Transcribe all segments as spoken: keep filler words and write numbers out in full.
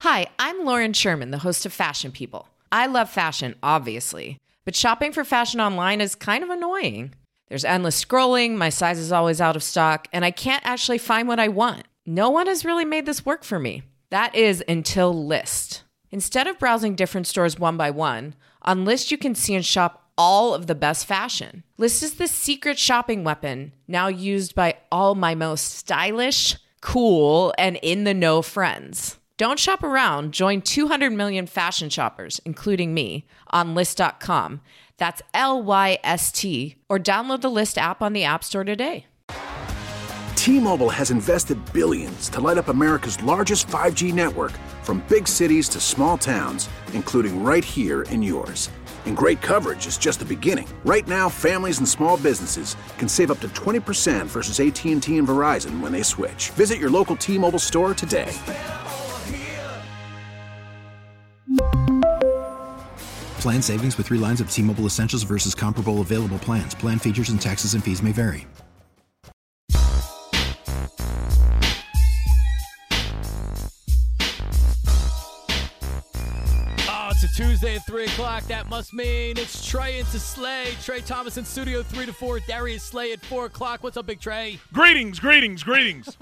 Hi, I'm Lauren Sherman, the host of Fashion People. I love fashion, obviously, but shopping for fashion online is kind of annoying. There's endless scrolling, my size is always out of stock, and I can't actually find what I want. No one has really made this work for me. That is until Lyst. Instead of browsing different stores one by one, on Lyst you can see and shop all of the best fashion. Lyst is the secret shopping weapon, now used by all my most stylish, cool, and in-the-know friends. Don't shop around. Join two hundred million fashion shoppers, including me, on Lyst dot com. That's L Y S T. Or download the Lyst app on the App Store today. T-Mobile has invested billions to light up America's largest five G network, from big cities to small towns, including right here in yours. And great coverage is just the beginning. Right now, families and small businesses can save up to twenty percent versus A T and T and Verizon when they switch. Visit your local T-Mobile store today. Plan savings with three lines of T-Mobile Essentials versus comparable available plans. Plan features and taxes and fees may vary. It's a Tuesday at three o'clock. That must mean it's Trey into Slay. Trey Thomas in studio three to four. Darius Slay at four o'clock. What's up, Big Trey? Greetings, greetings, greetings.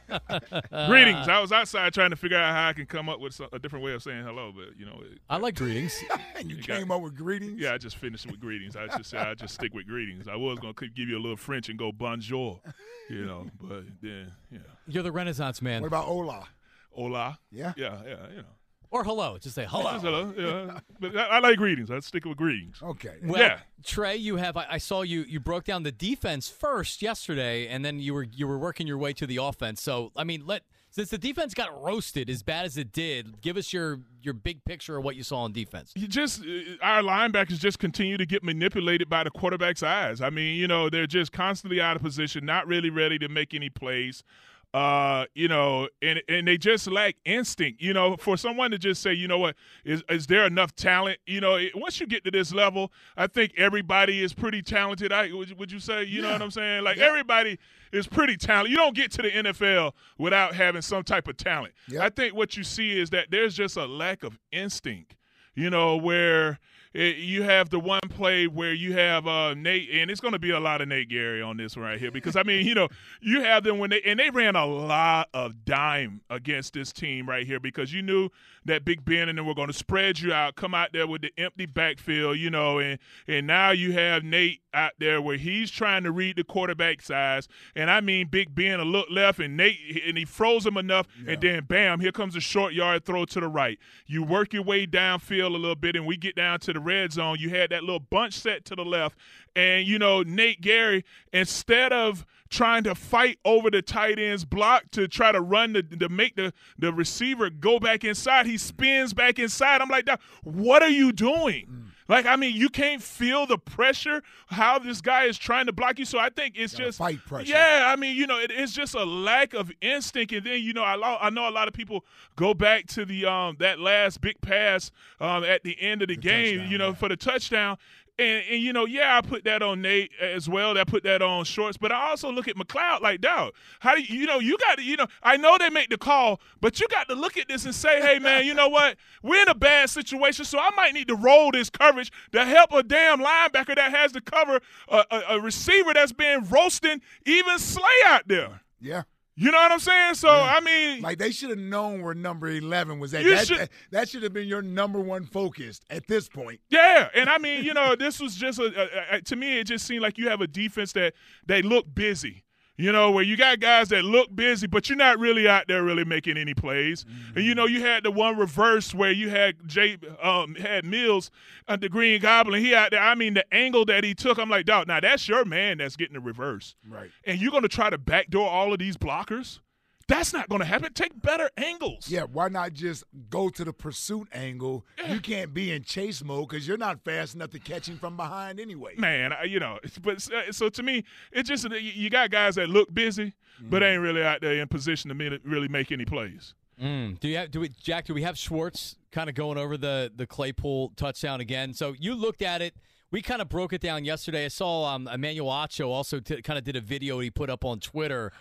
Greetings. I was outside trying to figure out how I can come up with some, a different way of saying hello, but, you know. It, I like greetings. And you, you came got, up with greetings? Yeah, I just finished with greetings. I just said I just stick with greetings. I was going to give you a little French and go bonjour, you know, but then, yeah. You're the Renaissance man. What about hola? Hola? Yeah? Yeah, yeah, you know. Or hello. Just say hello. Just hello, yeah. But I, I like greetings. I stick with greetings. Okay. Well, yeah. Trey, you have. I, I saw you. You broke down the defense first yesterday, and then you were you were working your way to the offense. So, I mean, let since the defense got roasted as bad as it did, give us your your big picture of what you saw on defense. You just our linebackers just continue to get manipulated by the quarterback's eyes. I mean, you know, they're just constantly out of position, not really ready to make any plays. Uh, you know, and and they just lack instinct, you know, for someone to just say, you know what, is is there enough talent? You know, it, once you get to this level, I think everybody is pretty talented. I would, would you say, you yeah. know what I'm saying? Like yeah. everybody is pretty talented. You don't get to the N F L without having some type of talent. Yep. I think what you see is that there's just a lack of instinct, you know, where it, you have the one play where you have uh, Nate, and it's going to be a lot of Nate Gary on this one right here because, I mean, you know, you have them when they – and they ran a lot of dime against this team right here because you knew that Big Ben and them were going to spread you out, come out there with the empty backfield, you know, and, and now you have Nate out there where he's trying to read the quarterback's eyes. And, I mean, Big Ben a look left and Nate – and he froze him enough, yeah. and then, bam, here comes a short yard throw to the right. You work your way downfield a little bit, and we get down to the red zone. You had that little bunch set to the left, and you know Nate Gary, instead of trying to fight over the tight end's block to try to run the to make the the receiver go back inside, he spins back inside. I'm like, what are you doing? Mm. Like, I mean, you can't feel the pressure how this guy is trying to block you. So I think it's just fight pressure. Yeah, I mean, you know, it, it's just a lack of instinct. And then, you know, I, lo- I know a lot of people go back to the um that last big pass um at the end of the, the game, you know, yeah. for the touchdown. And, and, you know, yeah, I put that on Nate as well. I put that on Shorts. But I also look at McLeod like, dog, how do you, you know, you got to, you know, I know they make the call, but you got to look at this and say, hey, man, you know what? We're in a bad situation, so I might need to roll this coverage to help a damn linebacker that has to cover a, a, a receiver that's been roasting even Slay out there. Yeah. You know what I'm saying? So, yeah. I mean. Like, they should have known where number eleven was at. That should, that, that should have been your number one focus at this point. Yeah. And, I mean, you know, this was just, a, a, a, to me, it just seemed like you have a defense that they look busy. You know, where you got guys that look busy, but you're not really out there really making any plays. Mm-hmm. And, you know, you had the one reverse where you had Jay, um, had Mills at the Green Goblin. He out there, I mean, the angle that he took, I'm like, dog, now that's your man that's getting the reverse. Right. And you're going to try to backdoor all of these blockers? That's not going to happen. Take better angles. Yeah, why not just go to the pursuit angle? Yeah. You can't be in chase mode because you're not fast enough to catch him from behind anyway. Man, you know, but so to me, it's just you got guys that look busy, mm. but ain't really out there in position to really make any plays. Mm. Do you have, do we, Jack? Do we have Schwartz kind of going over the the Claypool touchdown again? So you looked at it. We kind of broke it down yesterday. I saw um, Emmanuel Acho also t- kind of did a video he put up on Twitter.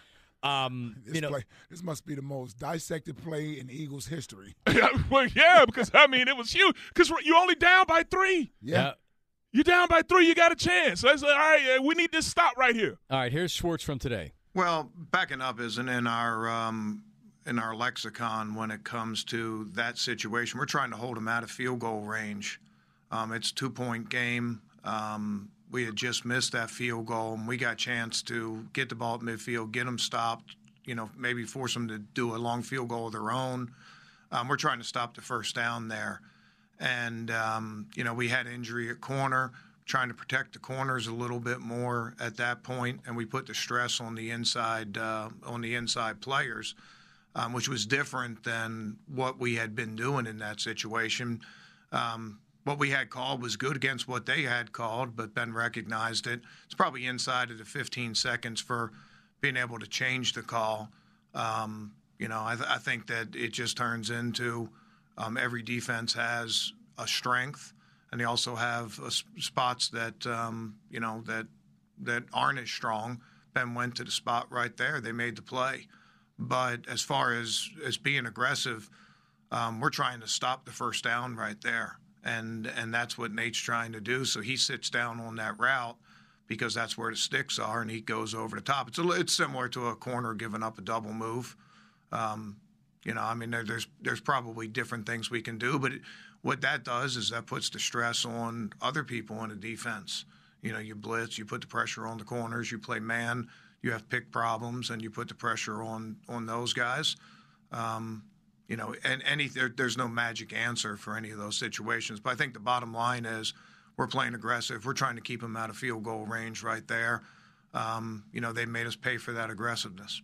Um, This, you know, play, this must be the most dissected play in Eagles history. Well, yeah, because, I mean, it was huge. Because you're only down by three. Yeah. You're down by three. You got a chance. So it's like, all right, we need this stop right here. All right, here's Schwartz from today. Well, backing up isn't in our um, in our lexicon when it comes to that situation. We're trying to hold them out of field goal range. Um, it's a two-point game. Um, we had just missed that field goal, and we got a chance to get the ball at midfield, get them stopped, you know, maybe force them to do a long field goal of their own. Um, we're trying to stop the first down there. And, um, you know, we had injury at corner, trying to protect the corners a little bit more at that point, and we put the stress on the inside uh, on the inside players, um, which was different than what we had been doing in that situation. Um, what we had called was good against what they had called, but Ben recognized it. It's probably inside of the fifteen seconds for being able to change the call. Um, you know, I, th- I think that it just turns into um, every defense has a strength, and they also have uh, spots that um, you know that that aren't as strong. Ben went to the spot right there; they made the play. But as far as as being aggressive, um, we're trying to stop the first down right there, and and that's what Nate's trying to do. So he sits down on that route because that's where the sticks are, and he goes over the top. It's a, it's similar to a corner giving up a double move. Um, you know, I mean, there, there's there's probably different things we can do, but it, what that does is that puts the stress on other people in the defense. You know, you blitz, you put the pressure on the corners, you play man, you have pick problems, and you put the pressure on on those guys. Um, you know, and any there, there's no magic answer for any of those situations. But I think the bottom line is we're playing aggressive. We're trying to keep them out of field goal range right there. Um, you know, they made us pay for that aggressiveness.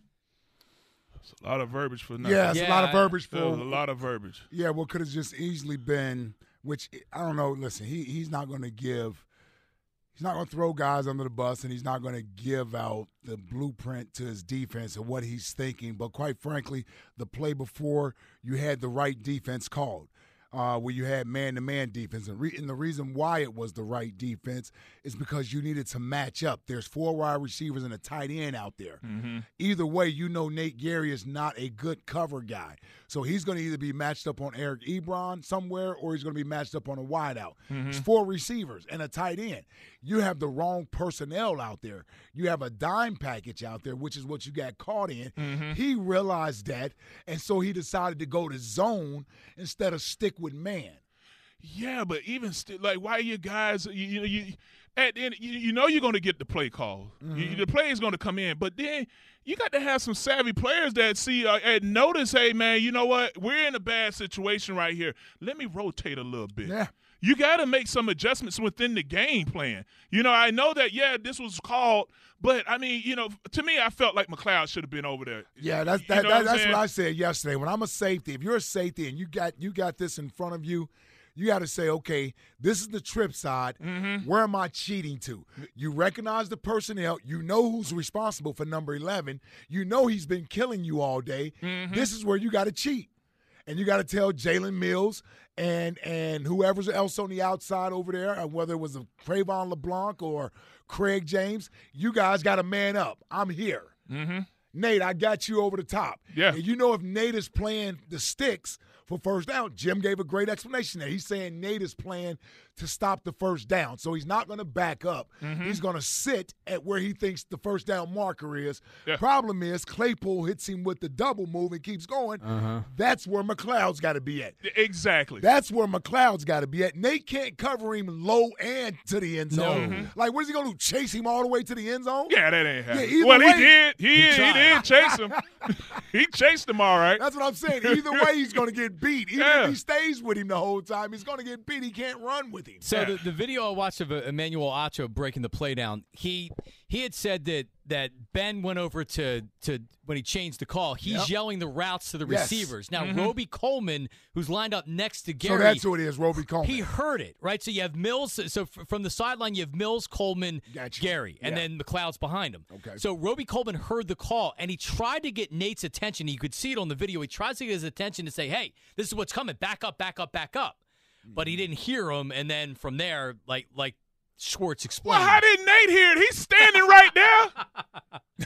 It's a lot of verbiage for nothing. Yeah, it's Yeah, a lot of verbiage There was for a lot of verbiage. Yeah, what could have just easily been, which I don't know. Listen, he he's not going to give, he's not going to throw guys under the bus, and he's not going to give out the blueprint to his defense and what he's thinking. But quite frankly, the play before, you had the right defense called. Uh, where you had man-to-man defense. And, re- and the reason why it was the right defense is because you needed to match up. There's four wide receivers and a tight end out there. Mm-hmm. Either way, you know Nate Gary is not a good cover guy. So he's going to either be matched up on Eric Ebron somewhere or he's going to be matched up on a wideout. Mm-hmm. It's four receivers and a tight end. You have the wrong personnel out there. You have a dime package out there, which is what you got caught in. Mm-hmm. He realized that, and so he decided to go to zone instead of stick with man. Yeah, but even still, like, why you guys, you you, you at the end, you, you know you're going to get the play call. Mm-hmm. You, the play is going to come in, but then you got to have some savvy players that see uh, and notice, hey, man, you know what? We're in a bad situation right here. Let me rotate a little bit. Yeah. You got to make some adjustments within the game plan. You know, I know that, yeah, this was called, but, I mean, you know, to me, I felt like McLeod should have been over there. Yeah, that's You that, know that, what I'm that's saying? what I said yesterday. When I'm a safety, if you're a safety and you got you got this in front of you, you got to say, okay, this is the trip side. Mm-hmm. Where am I cheating to? You recognize the personnel. You know who's responsible for number eleven. You know he's been killing you all day. Mm-hmm. This is where you got to cheat. And you got to tell Jalen Mills and and whoever's else on the outside over there, whether it was a Trayvon LeBlanc or Craig James, you guys got to man up. I'm here. Mm-hmm. Nate, I got you over the top. Yeah. And you know if Nate is playing the sticks for first down, Jim gave a great explanation there. He's saying Nate is playing to stop the first down. So he's not going to back up. Mm-hmm. He's going to sit at where he thinks the first down marker is. Yeah. Problem is Claypool hits him with the double move and keeps going. Uh-huh. That's where McLeod's got to be at. Exactly. That's where McLeod's got to be at. Nate can't cover him low and to the end zone. No. Like, what is he going to do, chase him all the way to the end zone? Yeah, that ain't happening. Yeah, either well, way- he did. He, he, tried. did chase him. He chased him all right. That's what I'm saying. Either way, he's going to get beat. Even Yeah. if he stays with him the whole time, he's going to get beat. He can't run with him. So Yeah. the, the video I watched of uh, Emmanuel Acho breaking the play down, he he had said that that Ben went over to to when he changed the call, he's Yep. yelling the routes to the Yes. receivers. Now Mm-hmm. Roby Coleman, who's lined up next to Gary, So that's who it is, Roby Coleman. he heard it, right? So you have Mills. So f- from the sideline, you have Mills, Coleman, Gotcha. Gary, and Yeah. then McLeod's behind him. Okay. So Roby Coleman heard the call, and he tried to get Nate's attention. You could see it on the video. He tries to get his attention to say, hey, this is what's coming. Back up, back up, back up. But he didn't hear him, and then from there, like like Schwartz Well, explained. how did Nate hear it? He's standing right there.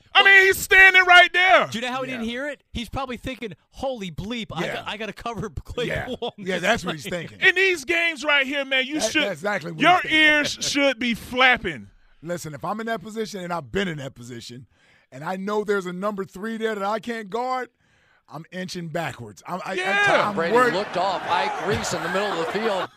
I mean, he's standing right there. Do you know how he Yeah. didn't hear it? He's probably thinking, "Holy bleep! I Yeah. got, I got to cover Clay Yeah, Long." yeah, that's what he's thinking. In these games right here, man, you That- should. that's exactly what your he's thinking. ears should be flapping. Listen, if I'm in that position, and I've been in that position, and I know there's a number three there that I can't guard, I'm inching backwards. I'm, I, Yeah. I, I'm Brady worried. looked off Ike Reese in the middle of the field.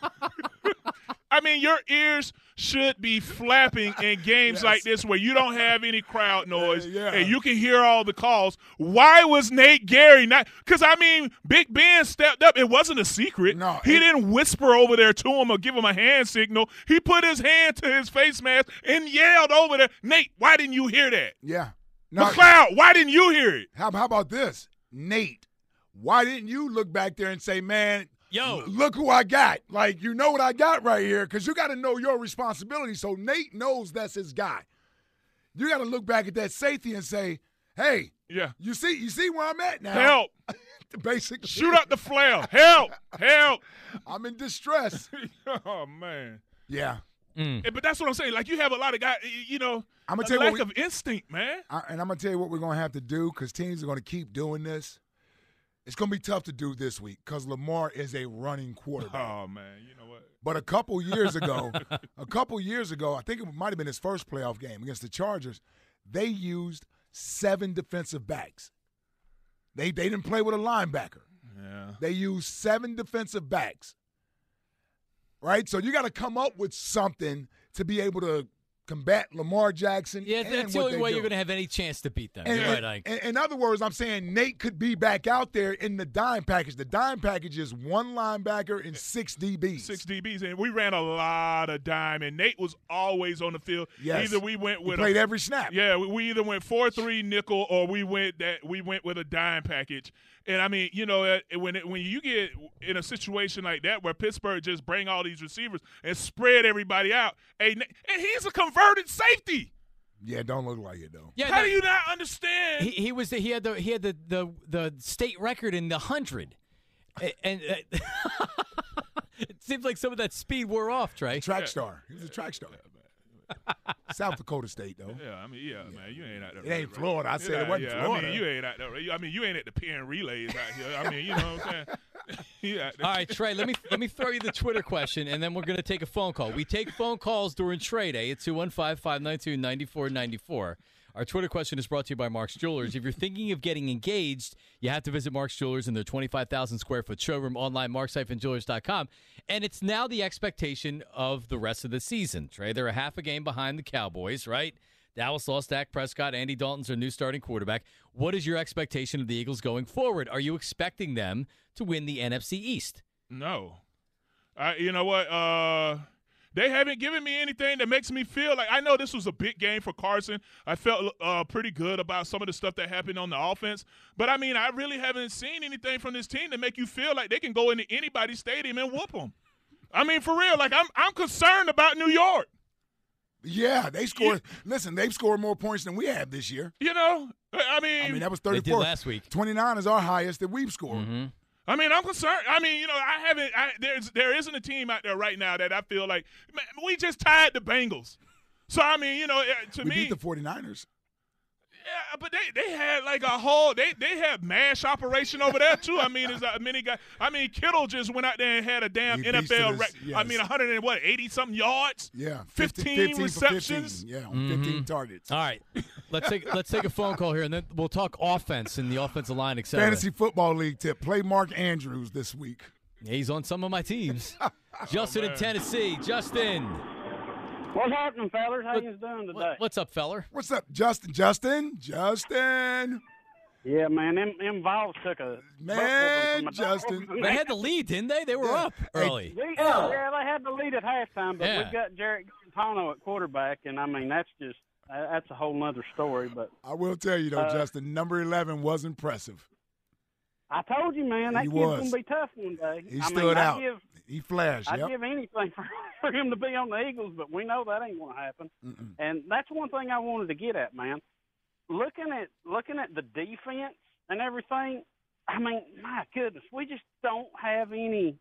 I mean, your ears should be flapping in games Yes. like this where you don't have any crowd noise Yeah. and you can hear all the calls. Why was Nate Gary not? Because, I mean, Big Ben stepped up. It wasn't a secret. No, he it- didn't whisper over there to him or give him a hand signal. He put his hand to his face mask and yelled over there, Nate, why didn't you hear that? Yeah. No, McLeod, why didn't you hear it? how, how about this? Nate, why didn't you look back there and say, man, Yo. look who I got. Like, you know what I got right here because you got to know your responsibility. So Nate knows that's his guy. You got to look back at that safety and say, hey, Yeah. you see you see where I'm at now. Help. Basically. Shoot up the flare. Help. Help. I'm in distress. Oh, man. Yeah. Eh, But that's what I'm saying. Like, you have a lot of guys, you know, I'm gonna a tell you lack what we- of instinct, man. I, and I'm going to tell you what we're going to have to do because teams are going to keep doing this. It's going to be tough to do this week because Lamar is a running quarterback. Oh, man. You know what? But a couple years ago, a couple years ago, I think it might have been his first playoff game against the Chargers, they used seven defensive backs. They they didn't play with a linebacker. Yeah. They used seven defensive backs. Right? So you got to come up with something to be able to combat Lamar Jackson. Yeah, and that's the what only they way do. you're going to have any chance to beat them. And, You're right, and- Ike. and- in other words, I'm saying Nate could be back out there in the dime package. The dime package is one linebacker and six D Bs. Six D Bs, and we ran a lot of dime, and Nate was always on the field. Yes. Either we went He with played a, every snap. Yeah, we, we either went four three nickel or we went that we went with a dime package. And I mean, you know, uh, when it, when you get in a situation like that where Pittsburgh just bring all these receivers and spread everybody out, hey, Na- and he's a converted safety. Yeah, it don't look like it though. Yeah, How no, do you not understand? he, he was the, he had the he had the the, the state record in the hundred, and, and uh, it seems like some of that speed wore off. Trey, Track star. He was a track star. South Dakota State though. Yeah, I mean, yeah, man, you ain't out there. It ain't Florida. I said it wasn't yeah, Florida. I mean, you ain't out there. I mean, you ain't at the pen relays out here. I mean, you know what I'm saying? You out there. All right, Trey. Let me let me throw you the Twitter question, and then we're going to take a phone call. We take phone calls during trade day at two one five, five nine two, nine four nine four. Our Twitter question is brought to you by Mark's Jewelers. If you're thinking of getting engaged, you have to visit Mark's Jewelers in their twenty-five thousand square foot showroom online, marks jewelers dot com. And it's now the expectation of the rest of the season. Trey, they're a half a game behind the Cowboys, right? Dallas lost Dak Prescott. Andy Dalton's their new starting quarterback. What is your expectation of the Eagles going forward? Are you expecting them to win the N F C East? No. I, you know what? Uh, they haven't given me anything that makes me feel like – I know this was a big game for Carson. I felt uh, pretty good about some of the stuff that happened on the offense. But, I mean, I really haven't seen anything from this team to make you feel like they can go into anybody's stadium and whoop them. I mean, for real, like I'm I'm concerned about New York. Yeah, they scored. Listen, they've scored more points than we have this year. You know, I mean, I mean, that was They did thirty-four. last week. twenty-nine is our highest that we've scored. Mm-hmm. I mean, I'm concerned. I mean, you know, I haven't. I, there's there isn't a team out there right now that I feel like man, we just tied the Bengals. So I mean, you know, uh, to We me, beat the forty-niners. yeah, but they they had like a whole they they have mash operation over there too. I mean, there's a many guys. I mean, Kittle just went out there and had a damn He N F L. beasted Rec- us, yes. I mean, one hundred and what, eighty something yards. Yeah, fifteen, fifteen, fifteen for receptions. fifteen. Yeah, on fifteen targets. All right, let's take let's take a phone call here, and then we'll talk offense and the offensive line, et cetera. Fantasy Football League tip: play Mark Andrews this week. He's on some of my teams. Justin in man. Tennessee. Justin, What's happening, fellas? How you doing today? what- what's up, feller? What's up, Justin? Justin? Justin? Yeah, man, them, them Vols took a Man, butt whooping from a Justin. dog. They had the lead, didn't they? They were Yeah. up Hey, early. We- yeah, they had the lead at halftime, but Yeah. we've got Jarrett Garantano at quarterback, and I mean that's just uh, that's a whole nother story. But I will tell you, though, Uh, Justin, number eleven was impressive. I told you, man, that He kid's was. gonna be tough one day. He I stood mean, out. I'd give, He flashed, I'd yep. give anything for, for him to be on the Eagles, but we know that ain't gonna happen. Mm-mm. And that's one thing I wanted to get at, man. Looking at looking at the defense and everything, I mean, my goodness, we just don't have any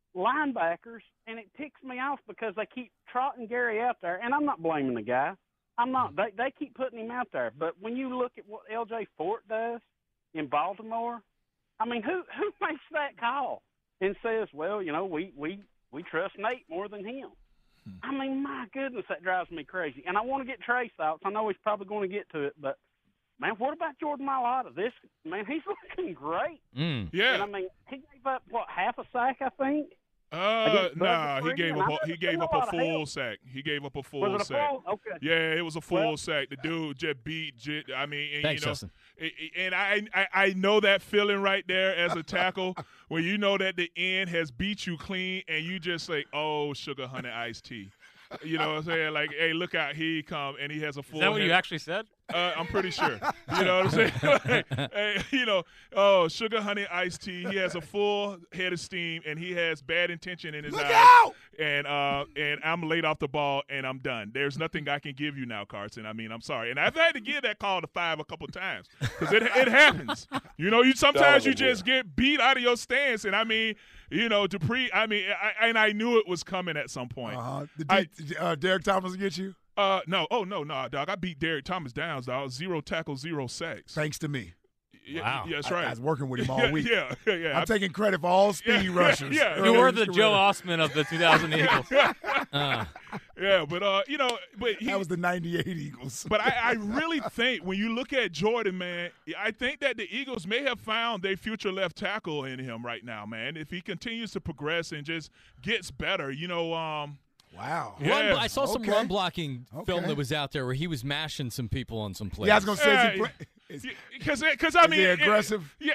linebackers, and it ticks me off because they keep trotting Gary out there, and I'm not blaming the guy. I'm not. They they keep putting him out there, but when you look at what L J Fort does in Baltimore, I mean, who who makes that call and says, well, you know, we we we trust Nate more than him? I mean, my goodness, that drives me crazy. And I want to get Trey's thoughts. I know he's probably going to get to it, but man, what about Jordan Mailata? This man, he's looking great. Mm. Yeah. And I mean, he gave up what half a sack, I think. Uh, nah, he Free, gave up. A, he gave up a full help. sack. He gave up a full Was it a sack. full? Okay. Yeah, it was a full Well, sack. The dude just beat. Just, I mean, and, Thanks, you know, Justin. and I, I I know that feeling right there as a tackle when you know that the end has beat you clean and you just say, "Oh, sugar honey iced tea." You know what I'm saying? Like, hey, look out, here he come, and he has a full. Is that what head. you actually said? Uh, I'm pretty sure. You know what I'm saying? Like, hey, you know, oh, sugar honey iced tea. He has a full head of steam, and he has bad intention in his Look eyes. out! And uh, and I'm laid off the ball, and I'm done. There's nothing I can give you now, Carson. I mean, I'm sorry, and I've had to give that call to five a couple times because it it happens. You know, you sometimes you just get beat out of your stance, and I mean, you know, Dupree. I mean, I, and I knew it was coming at some point. Uh-huh. Did, I- did uh, Derek Thomas get you? Uh, no, oh no, no, dog. I beat Derek Thomas down, dog. Zero tackles, zero sacks. Thanks to me. Yeah, Wow. yeah, that's I, right. I was working with him all yeah, week. yeah, yeah, yeah. I'm I- taking credit for all speed Yeah, rushers. yeah. You early were in his the Joe career. Osman of the two thousand Eagles. Uh, yeah, but uh, you know, but he, That was the ninety-eight Eagles. but I, I really think when you look at Jordan, man, I think that the Eagles may have found their future left tackle in him right now, man. If he continues to progress and just gets better, you know, um, Wow. Yeah. Run, I saw some Okay. run blocking film Okay. that was out there where he was mashing some people on some plays. Yeah, I was going to say, is he Hey, play- is, because because I is mean, he it- aggressive? yeah.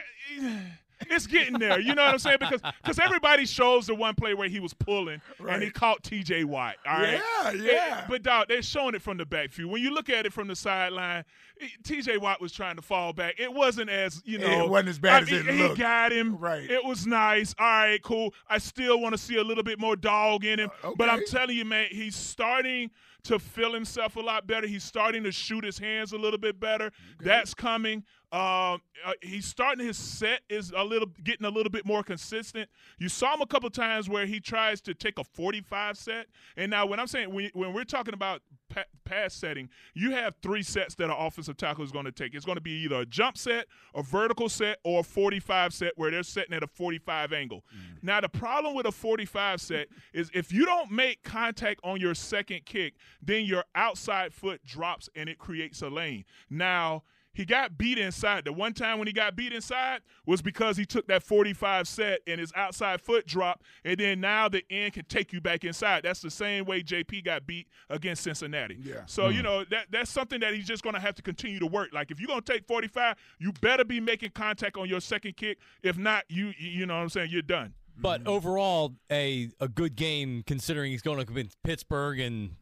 It's getting there, you know what I'm saying? Because because everybody shows the one play where he was pulling and he Right. caught T J Watt. All right, Yeah, yeah. It- but dog, they're showing it from the backfield. When you look at it from the sideline, T J Watt was trying to fall back. It wasn't as you know, It wasn't as bad I as mean, it he looked. got him. Right. It was nice. All right, cool. I still want to see a little bit more dog in him, Uh, but I'm okay. telling you, man, he's starting to feel himself a lot better. He's starting to shoot his hands a little bit better. That's coming. Um, uh, he's starting his set is a little getting a little bit more consistent. You saw him a couple times where he tries to take a forty-five set. And now when I'm saying when, when we're talking about pa- pass setting, you have three sets that an offensive tackle is going to take. It's going to be either a jump set, a vertical set, or a forty-five set where they're setting at a forty-five angle. Mm. Now the problem with a forty-five set is if you don't make contact on your second kick, then your outside foot drops and it creates a lane. Now he got beat inside. The one time when he got beat inside was because he took that forty-five set and his outside foot dropped, and then now the end can take you back inside. That's the same way J P got beat against Cincinnati. Yeah. So, you know, that that's something that he's just going to have to continue to work. Like, if you're going to take forty-five, you better be making contact on your second kick. If not, you you know what I'm saying, you're done. But overall, a a good game considering he's going up against Pittsburgh and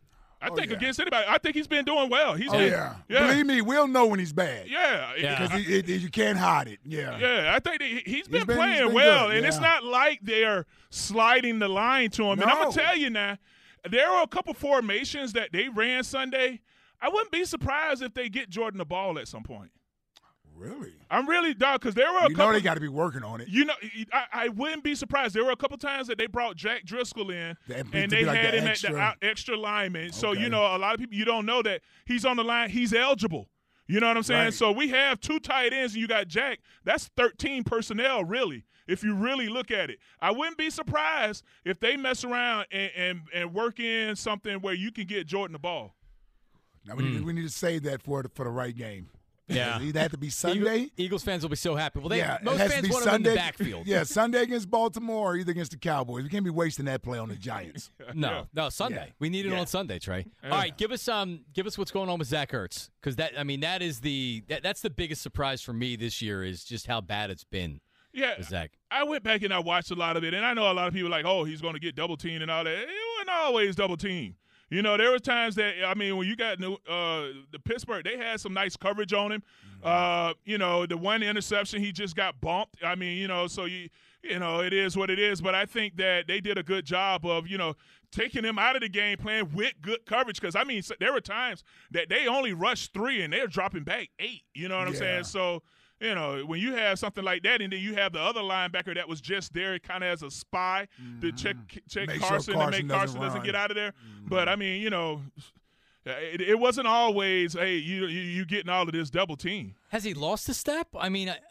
I Oh, think yeah. against anybody, I think he's been doing well. He's Oh, been, yeah. yeah. Believe me, we'll know when he's bad. Yeah. Yeah. Because he, it, you can't hide it. Yeah. Yeah, I think that he- he's been, been- playing he's been well, good, and it's yeah. not like they're sliding the line to him. And I'm No. gonna tell you now, there are a couple formations that they ran Sunday. I wouldn't be surprised if they get Jordan the ball at some point. Really? I'm really dog because there were a You couple. know they got to be working on it. You know, I, I wouldn't be surprised. There were a couple times that they brought Jack Driscoll in, That- and to they be like had the him at extra- the out, extra lineman. So Okay. you know, a lot of people you don't know that he's on the line. He's eligible. You know what I'm saying? Right. So we have two tight ends, and you got Jack. That's thirteen personnel, really. If you really look at it, I wouldn't be surprised if they mess around and and, and work in something where you can get Jordan the ball. Now we, need, to, we need to save that for the, for the right game. Yeah. It either have to be Sunday. Eagle- Eagles fans will be so happy. Well, they, yeah, most it has fans to be want him in Sunday. the backfield. Yeah, Sunday against Baltimore or either against the Cowboys. We can't be wasting that play on the Giants. No, no, Sunday. Yeah. We need it Yeah. on Sunday, Trey. All right, give us um, give us what's going on with Zach Ertz, because that I mean that is the that, that's the biggest surprise for me this year is just how bad it's been. Yeah, with Zach. I went back and I watched a lot of it, and I know a lot of people are like, oh, he's going to get double teamed and all that. It wasn't always double teamed. You know, there were times that, I mean, when you got new, uh, the Pittsburgh, they had some nice coverage on him. Mm-hmm. Uh, you know, the one interception, he just got bumped. I mean, you know, so, you you know, it is what it is. But I think that they did a good job of, you know, taking him out of the game, playing with good coverage. Because, I mean, there were times that they only rushed three and they're dropping back eight. You know what I'm Yeah. saying? So, you know, when you have something like that, and then you have the other linebacker that was just there kind of as a spy to check check Make sure Carson, Carson to make doesn't Carson doesn't run. get out of there. But, I mean, you know, It, it wasn't always, hey, you, you you getting all of this double team. Has he lost a step? I mean, I,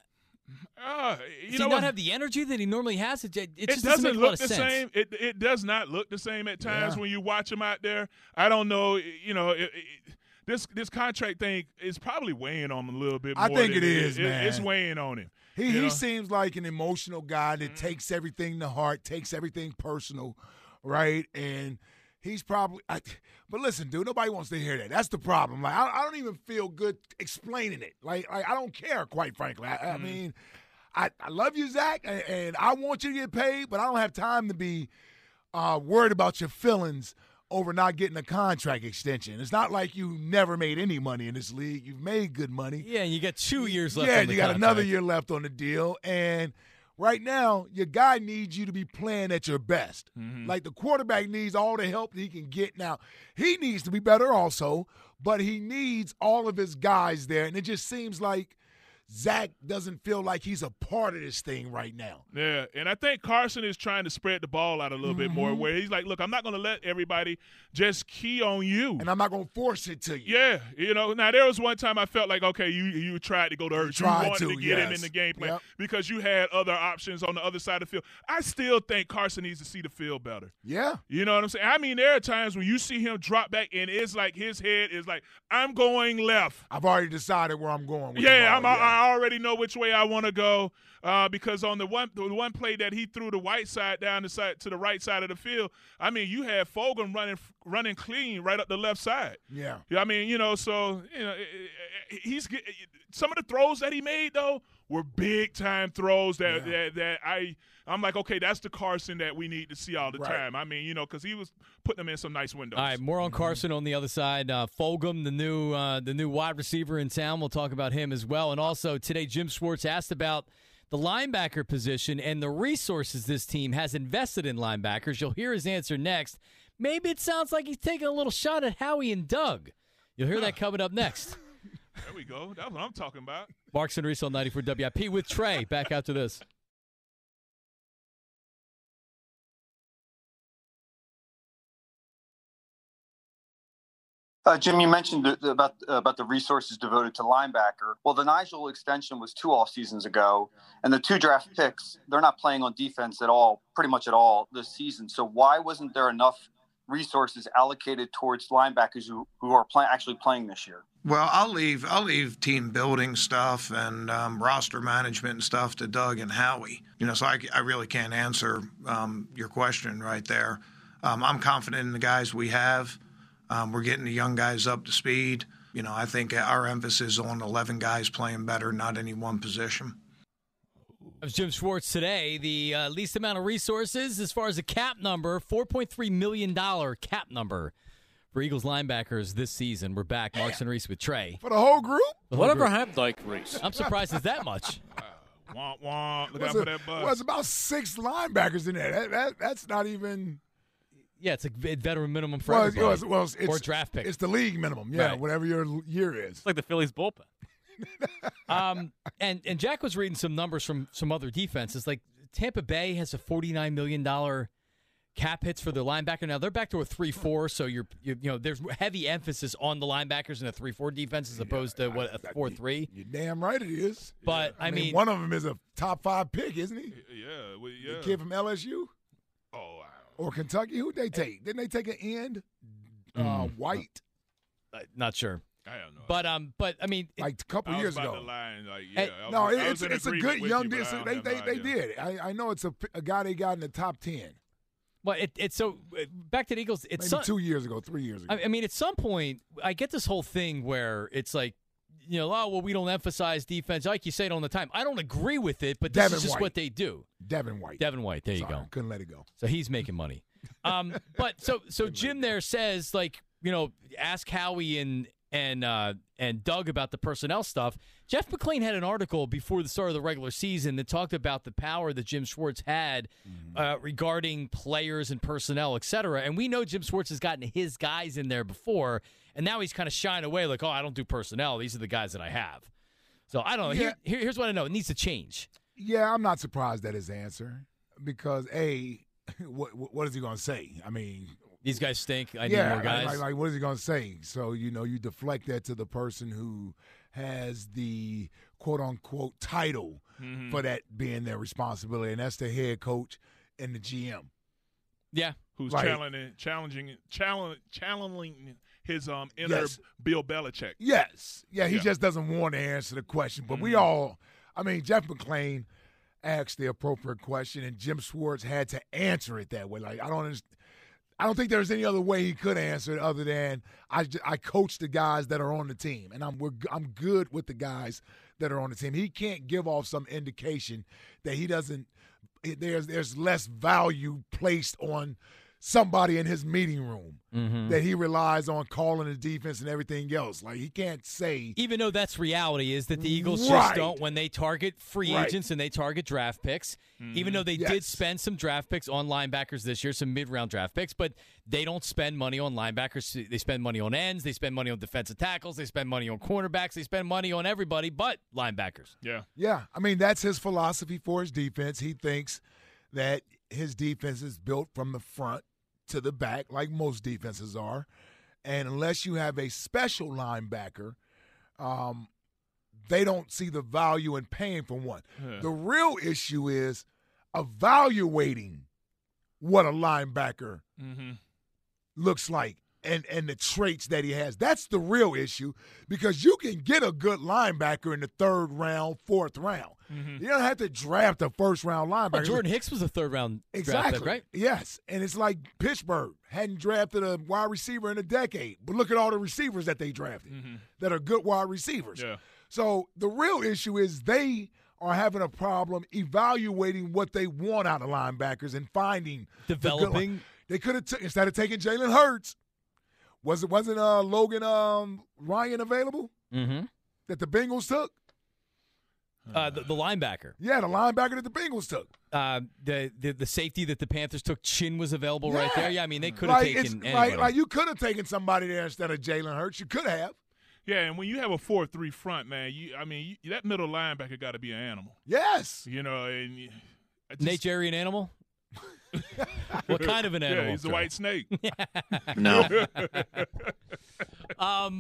uh, you does know he not what? have the energy that he normally has? It, it, It just doesn't doesn't make a look lot the of sense. same. It it does not look the same at times Yeah. when you watch him out there. I don't know. You know, it, it, this this contract thing is probably weighing on him a little bit more. I think than it is, it, man. It's weighing on him. He you he know? seems like an emotional guy that Mm-hmm. takes everything to heart, takes everything personal, right? And he's probably. I, but listen, dude, nobody wants to hear that. That's the problem. Like I, I don't even feel good explaining it. Like, like I don't care, quite frankly. I, Mm-hmm. I mean, I, I love you, Zach, and, and I want you to get paid, but I don't have time to be uh, worried about your feelings over not getting a contract extension. It's not like you never made any money in this league. You've made good money. Yeah, and you got two years left. Yeah, on the you got contract. another year left on the deal. And right now, your guy needs you to be playing at your best. Mm-hmm. Like the quarterback needs all the help that he can get. Now, he needs to be better also, but he needs all of his guys there. And it just seems like Zach doesn't feel like he's a part of this thing right now. Yeah, and I think Carson is trying to spread the ball out a little bit more, where he's like, look, I'm not going to let everybody just key on you. And I'm not going to force it to you. Yeah, you know. Now there was one time I felt like, okay, you you tried to go to Ertz, you tried wanted to, to, get him yes. in the game plan Yep. because you had other options on the other side of the field. I still think Carson needs to see the field better. Yeah. You know what I'm saying? I mean, there are times when you see him drop back and it's like his head is like, I'm going left. I've already decided where I'm going with Yeah, the I'm, ball. yeah. I already know which way I want to go uh, because on the one the one play that he threw the white side down the side to the right side of the field, I mean, you had Fulgham running running clean right up the left side. Yeah. Yeah, I mean, you know, so you know, he's get- some of the throws that he made though were big time throws that Yeah. that, that I I'm like, okay, that's the Carson that we need to see all the Right. time. I mean, you know, because he was putting them in some nice windows. All right, more on Carson on the other side. Uh, Fulgham, the new uh, the new wide receiver in town. We'll talk about him as well. And also today, Jim Schwartz asked about the linebacker position and the resources this team has invested in linebackers. You'll hear his answer next. Maybe it sounds like he's taking a little shot at Howie and Doug. You'll hear that coming up next. There we go. That's what I'm talking about. Marks and Reese on ninety-four W I P with Trey. Back after this. Uh, Jim, you mentioned the, the, about uh, about the resources devoted to linebacker. Well, the Nigel extension was two off seasons ago, and the two draft picks, they're not playing on defense at all, pretty much at all this season. So why wasn't there enough resources allocated towards linebackers who, who are play, actually playing this year? Well, I'll leave I'll leave team building stuff and um, roster management and stuff to Doug and Howie. You know, so I, I really can't answer um, your question right there. Um, I'm confident in the guys we have. Um, we're getting the young guys up to speed. You know, I think our emphasis is on eleven guys playing better, not any one position. That was Jim Schwartz today. The uh, least amount of resources as far as a cap number, four point three million dollars cap number for Eagles linebackers this season. We're back. Marks and Reese with Trey. For the whole group? The whole Whatever group. happened, like Reese? I'm surprised it's that much. Womp womp. Look Was out it- for that bus. Well, it's about six linebackers in there. That, that, that's not even. Yeah, it's a veteran minimum for Well, it's, everybody. well, it's, well, it's, or it's- draft pick. It's the league minimum. Yeah, Right. whatever your year is. It's like the Phillies bullpen. Um, and and Jack was reading some numbers from some other defenses. Like Tampa Bay has a forty-nine million dollars cap hits for the linebacker. Now they're back to a three four, so you're you, you know there's heavy emphasis on the linebackers in a three four defense as opposed to what a four three. You're damn right it is. But I, I mean, one of them is a top five pick, isn't he? Yeah, well, yeah. The kid from L S U Oh, wow. or Kentucky. Who'd they take? Didn't they take an end? Uh, Mm. White, uh, not sure. I don't know. But um, but I mean, like a couple I was years about ago. to line, like, yeah, Hey, I was- No, I it, was it's in it's a agreement good with young. you, but Dis- I they don't they, have they no idea. did. I, I know it's a, p- a guy they got in the top ten. well, it, it's so uh, back to the Eagles. It's Maybe some, two years ago, three years ago. I I mean, at some point, I get this whole thing where it's like, you know, oh, well, we don't emphasize defense. Like you say it all the time. I don't agree with it, but this Devin is just White. what they do. Devin White. Devin White, there you Sorry, go. Couldn't let it go. So he's making money. Um, but so so Jim there says, like, you know, ask Howie and and uh, and Doug about the personnel stuff. Jeff McLean had an article before the start of the regular season that talked about the power that Jim Schwartz had uh, regarding players and personnel, et cetera. And we know Jim Schwartz has gotten his guys in there before, and now he's kind of shying away like, oh, I don't do personnel. These are the guys that I have. So I don't know. Yeah. Here, here, here's what I know. It needs to change. Yeah, I'm not surprised at his answer because a, what what is he going to say? I mean, These guys stink. I yeah, need more guys. Like, like, what is he going to say? So, you know, you deflect that to the person who has the quote-unquote title mm-hmm. for that being their responsibility, and that's the head coach and the G M. Yeah. Who's like, challenging, challenging, challenging, challenging his um, inner yes. Bill Belichick. Yes. Yeah, he yeah. just doesn't want to answer the question. But mm-hmm. we all – I mean, Jeff McClain asked the appropriate question, and Jim Schwartz had to answer it that way. Like, I don't understand. I don't think there's any other way he could answer it other than I, I coach the guys that are on the team, and I'm we're, I'm good with the guys that are on the team. He can't give off some indication that he doesn't there's there's less value placed on somebody in his meeting room mm-hmm. that he relies on calling the defense and everything else. Like, he can't say. Even though that's reality is that the Eagles right. just don't, when they target free right. agents and they target draft picks, mm-hmm. even though they yes. did spend some draft picks on linebackers this year, some mid-round draft picks, but they don't spend money on linebackers. They spend money on ends. They spend money on defensive tackles. They spend money on cornerbacks. They spend money on everybody but linebackers. Yeah. Yeah. I mean, that's his philosophy for his defense. He thinks that his defense is built from the front to the back, like most defenses are. And unless you have a special linebacker, um, they don't see the value in paying for one. Yeah. The real issue is evaluating what a linebacker mm-hmm. looks like and, and the traits that he has. That's the real issue, because you can get a good linebacker in the third round, fourth round. Mm-hmm. You don't have to draft a first-round linebacker. Well, Jordan Hicks was a third-round exactly. draft pick, right? Yes, and it's like Pittsburgh hadn't drafted a wide receiver in a decade, but look at all the receivers that they drafted mm-hmm. that are good wide receivers. Yeah. So the real issue is they are having a problem evaluating what they want out of linebackers and finding developing. The they could have t- instead of taking Jalen Hurts. Was it wasn't uh, Logan um, Ryan available mm-hmm. that the Bengals took? Uh, the, the linebacker. Yeah, the linebacker that the Bengals took. Uh, the, the the safety that the Panthers took, Chin, was available yeah. right there. Yeah, I mean, they could have like, taken anybody. Like, like you could have taken somebody there instead of Jalen Hurts. You could have. Yeah, and when you have a four three front, man, you I mean, you, that middle linebacker got to be an animal. Yes. You know, and just, Nate Jerry, an animal? What kind of an animal? Yeah, he's a white snake. No. um,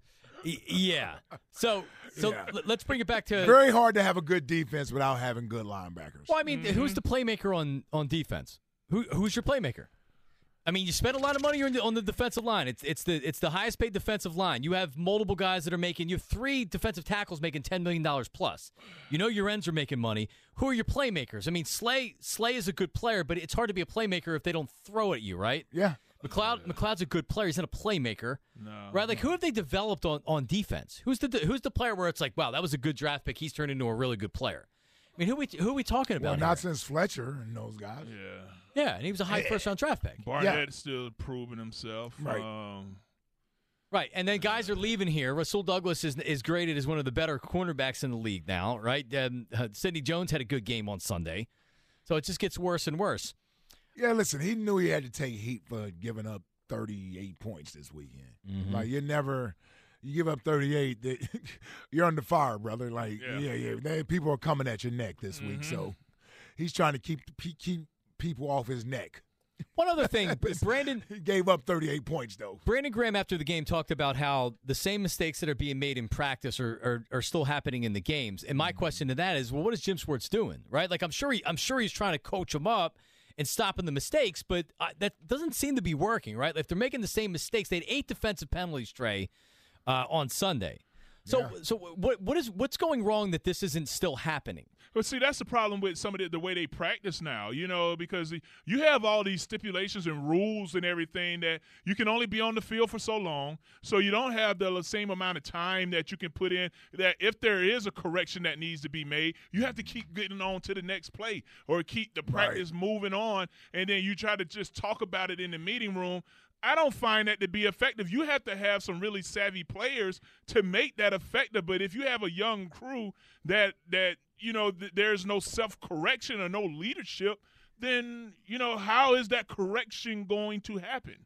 yeah. So, so yeah. let's bring it back to very hard to have a good defense without having good linebackers. Well, I mean, mm-hmm. who's the playmaker on on defense? Who who's your playmaker? I mean, you spend a lot of money on the, on the defensive line. It's it's the it's the highest paid defensive line. You have multiple guys that are making. You have three defensive tackles making ten million dollars plus. You know your ends are making money. Who are your playmakers? I mean, Slay Slay is a good player, but it's hard to be a playmaker if they don't throw at you, right? Yeah. McLeod yeah. McLeod's a good player. He's not a playmaker, no, right? Like no. who have they developed on, on defense? Who's the who's the player where it's like, wow, that was a good draft pick. He's turned into a really good player. I mean, who we who are we talking about? Well, here? not since Fletcher and those guys. Yeah. Yeah, and he was a high first-round draft pick. Barnett's yeah. still proving himself. Right. Um, right, and then guys are leaving here. Rasul Douglas is is graded as one of the better cornerbacks in the league now, right? Um, uh, Sidney Jones had a good game on Sunday. So it just gets worse and worse. Yeah, listen, he knew he had to take heat for giving up thirty-eight points this weekend. Mm-hmm. Like, you never – you give up thirty-eight, you're under fire, brother. Like, yeah, yeah, yeah they, people are coming at your neck this mm-hmm. week. So he's trying to keep keep people off his neck. One other thing, Brandon he gave up thirty-eight points, though. Brandon Graham, after the game, talked about how the same mistakes that are being made in practice are are, are still happening in the games. And my mm-hmm. question to that is, well, what is Jim Schwartz doing, right? Like, I'm sure he, I'm sure he's trying to coach them up and stopping the mistakes, but uh, that doesn't seem to be working, right? Like, if they're making the same mistakes, they had eight defensive penalties, Trey, uh, on Sunday. So, yeah. so what what is what's going wrong that this isn't still happening? Well, see, that's the problem with some of the, the way they practice now, you know, because you have all these stipulations and rules and everything that you can only be on the field for so long, so you don't have the same amount of time that you can put in, that if there is a correction that needs to be made, you have to keep getting on to the next play or keep the practice right. moving on, and then you try to just talk about it in the meeting room. I don't find that to be effective. You have to have some really savvy players to make that effective. But if you have a young crew that, that you know, th- there's no self-correction or no leadership, then, you know, how is that correction going to happen?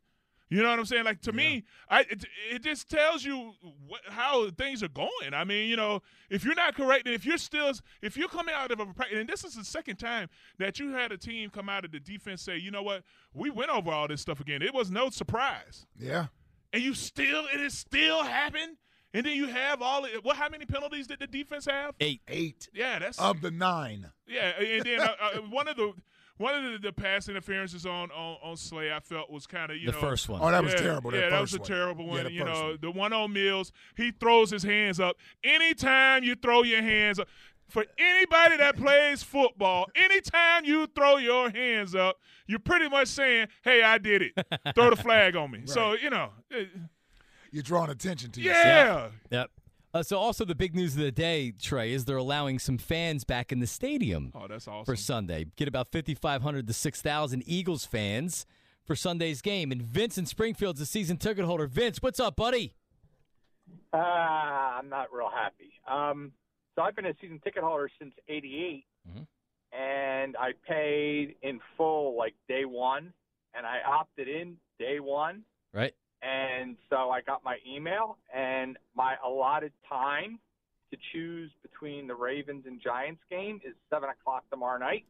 You know what I'm saying? Like, to yeah. me, I it, it just tells you what, how things are going. I mean, you know, if you're not correct, and if you're still – if you're coming out of a – and this is the second time that you had a team come out of the defense say, you know what, we went over all this stuff again. It was no surprise. Yeah. And you still – it is still happened. And then you have all – what? How many penalties did the defense have? Eight. Eight. Yeah, that's – of the nine. Yeah, and then uh, uh, one of the – One of the, the pass interferences on, on, on Slay, I felt was kind of, you the know. The first one. Oh, that yeah, was terrible. That yeah, that was a one. terrible one. Yeah, the you know, one. the one on Mills, he throws his hands up. Anytime you throw your hands up, for anybody that plays football, anytime you throw your hands up, you're pretty much saying, hey, I did it. Throw the flag on me. Right. So, you know. It, you're drawing attention to yeah. yourself. Yeah. Yep. Uh, so also the big news of the day, Trey, is they're allowing some fans back in the stadium. Oh, that's awesome. For Sunday. Get about fifty-five hundred to six thousand Eagles fans for Sunday's game. And Vince in Springfield's a season ticket holder. Vince, what's up, buddy? Uh, I'm not real happy. Um, so I've been a season ticket holder since eighty-eight, mm-hmm. and I paid in full like day one, and I opted in day one. Right. And so I got my email, and my allotted time to choose between the Ravens and Giants game is seven o'clock tomorrow night.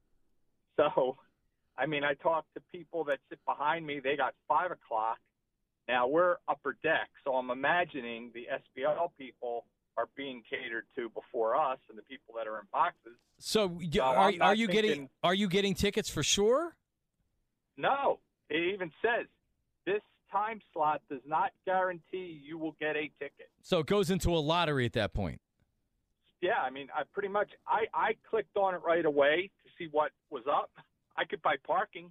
So, I mean, I talked to people that sit behind me. They got five o'clock. Now, we're upper deck, so I'm imagining the S B L people are being catered to before us and the people that are in boxes. So, so are, are you thinking, getting are you getting tickets for sure? No. It even says this time slot does not guarantee you will get a ticket. So it goes into a lottery at that point. Yeah, I mean, I pretty much I, I clicked on it right away to see what was up. I could buy parking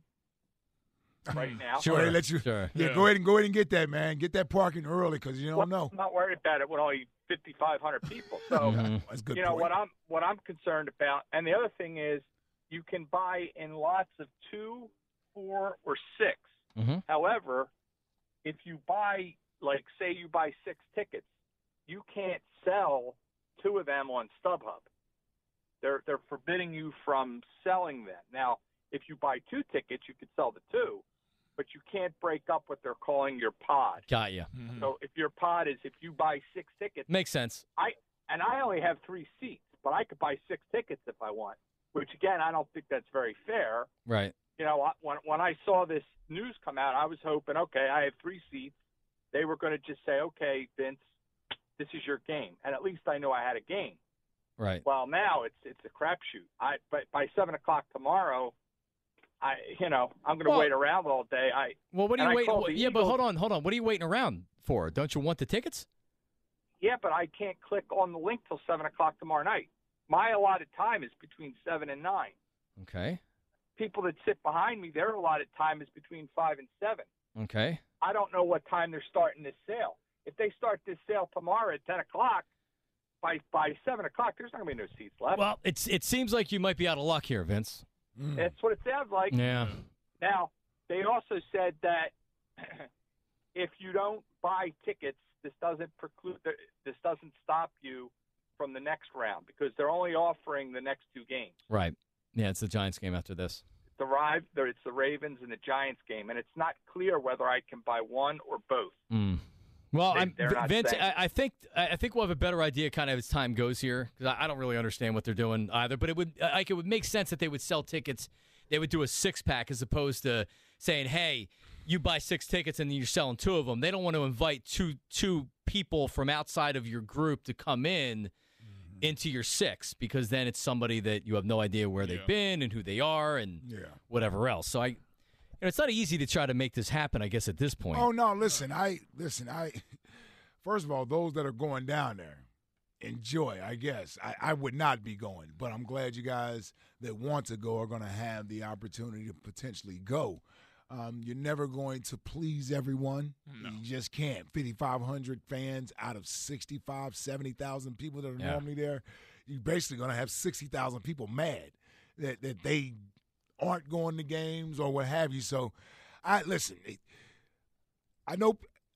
right now. Sure, they let you. Sure. Yeah, Yeah. go ahead and go ahead and get that, man. Get that parking early because you don't well, know. I'm not worried about it with only fifty-five hundred people. So Mm-hmm. That's a good you know point. what I'm what I'm concerned about. And the other thing is, you can buy in lots of two, four, or six. Mm-hmm. However, if you buy, like, say you buy six tickets, you can't sell two of them on StubHub. They're they're forbidding you from selling them. Now, if you buy two tickets, you could sell the two, but you can't break up what they're calling your pod. Got you. Mm-hmm. So if your pod is, if you buy six tickets, Makes sense. I and I only have three seats, but I could buy six tickets if I want, which, again, I don't think that's very fair. Right. You know, I- when when I saw this news come out, I was hoping, okay, I have three seats. They were going to just say, okay, Vince, this is your game, and at least I know I had a game. Right. Well, now it's it's a crapshoot. I but by seven o'clock tomorrow, I you know I'm going to Well- wait around all day. I Well, what are and you I waiting? called the Yeah, but Eagles. hold on, hold on. What are you waiting around for? Don't you want the tickets? yeah, but I can't click on the link till seven o'clock tomorrow night. My allotted time is between seven and nine. Okay. People that sit behind me, their allotted time is between five and seven. Okay. I don't know what time they're starting this sale. If they start this sale tomorrow at ten o'clock, by by seven o'clock, there's not going to be no seats left. Well, it's it seems like you might be out of luck here, Vince. Mm. That's what it sounds like. Yeah. Now, they also said that if you don't buy tickets, this doesn't preclude, this doesn't stop you from the next round because they're only offering the next two games. Right. Yeah, it's the Giants game after this. The Rive, it's the Ravens and the Giants game, and it's not clear whether I can buy one or both. Mm. Well, They- I'm, they're not Vince, saying. I, I think I think we'll have a better idea kind of as time goes here because I, I don't really understand what they're doing either. But it would like it would make sense that they would sell tickets. They would do a six pack as opposed to saying, "Hey, you buy six tickets and then you're selling two of them." They don't want to invite two two people from outside of your group to come in mm-hmm. into your six because then it's somebody that you have no idea where Yeah. they've been and who they are and Yeah. whatever else. So I, you know, it's not easy to try to make this happen. I guess at this point. Oh no! Listen, I listen. I first of all, those that are going down there, enjoy. I guess I, I would not be going, but I'm glad you guys that want to go are going to have the opportunity to potentially go. Um, you're never going to please everyone. No. You just can't. fifty-five hundred fans out of sixty-five, seventy thousand people that are Yeah. normally there. You're basically going to have sixty thousand people mad that, that they aren't going to games or what have you. So, I listen, I know